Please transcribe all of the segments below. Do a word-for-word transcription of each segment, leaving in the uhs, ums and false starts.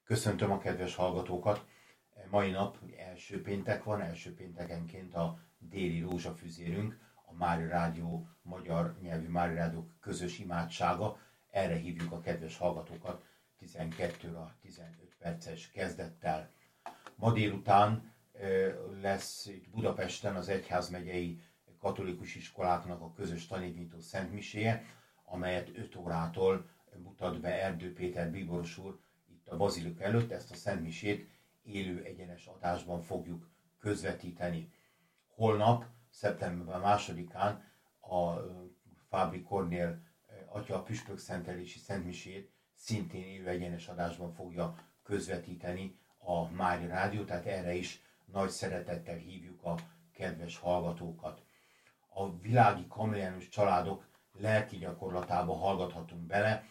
Köszöntöm a kedves hallgatókat! Mai nap első péntek van, első péntekenként a déli rózsafüzérünk, a Mária Rádió, magyar nyelvű Mária Rádió közös imádsága. Erre hívjuk a kedves hallgatókat tizenkettő óra tizenöt perces kezdettel. Ma délután lesz itt Budapesten az egyházmegyei katolikus iskoláknak a közös tanévnyitó szentmiséje, amelyet öt órától mutat be Erdő Péter bíboros úr itt a bazilika előtt. Ezt a szentmisét élő egyenes adásban fogjuk közvetíteni. Holnap, szeptember másodikán a Fábri Kornél atya püspökszentelési szentmisét szintén élő egyenes adásban fogja közvetíteni a Mária Rádió, tehát erre is nagy szeretettel hívjuk a kedves hallgatókat. A világi kameliánus családok lelki gyakorlatába hallgathatunk bele.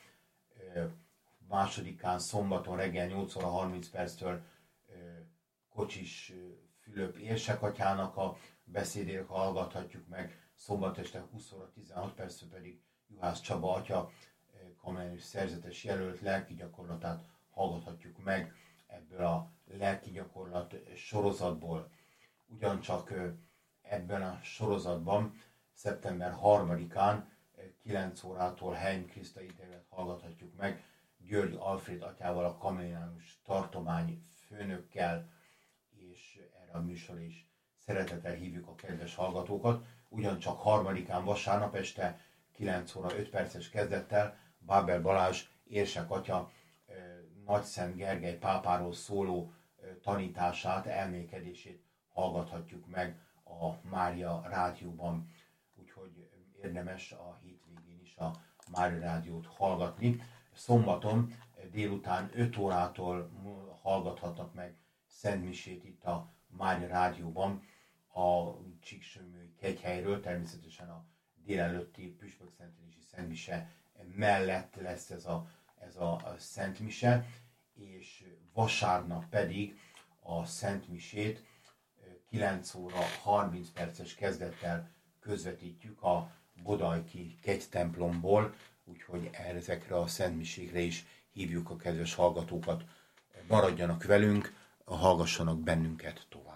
Másodikán szombaton reggel nyolc óra harminc perctől Kocsis Fülöp érsekatyának a beszédét hallgathatjuk meg, szombat este húsz óra tizenhat perctől pedig Juhász Csaba atya kameliánus szerzetes jelölt lelki gyakorlatát hallgathatjuk meg ebből a lelki gyakorlat sorozatból. Ugyancsak ebben a sorozatban szeptember harmadikán kilenc órától Heim Kriszta interjút hallgathatjuk meg György Alfréd atyával, a kameliánus tartomány főnökkel, és erre a műsor is szeretettel hívjuk a kedves hallgatókat. Ugyancsak harmadikán vasárnap este kilenc óra öt perces kezdettel Bábel Balázs érsek atya Nagyszent Gergely pápáról szóló tanítását, elmélkedését hallgathatjuk meg a Mária Rádióban. Úgyhogy érdemes a hétvégén is a Mária Rádiót hallgatni. Szombaton délután öt órától hallgathatnak meg szentmisét itt a Mária Rádióban a Csíksőműi kegyhelyről, természetesen a délelőtti püspökszentelési szentmise mellett lesz ez a, ez a szentmise, és vasárnap pedig a szentmisét kilenc óra harminc perces kezdettel közvetítjük a Bodajki kegytemplomból, úgyhogy ezekre a szentmisékre is hívjuk a kedves hallgatókat. Maradjanak velünk, hallgassanak bennünket tovább.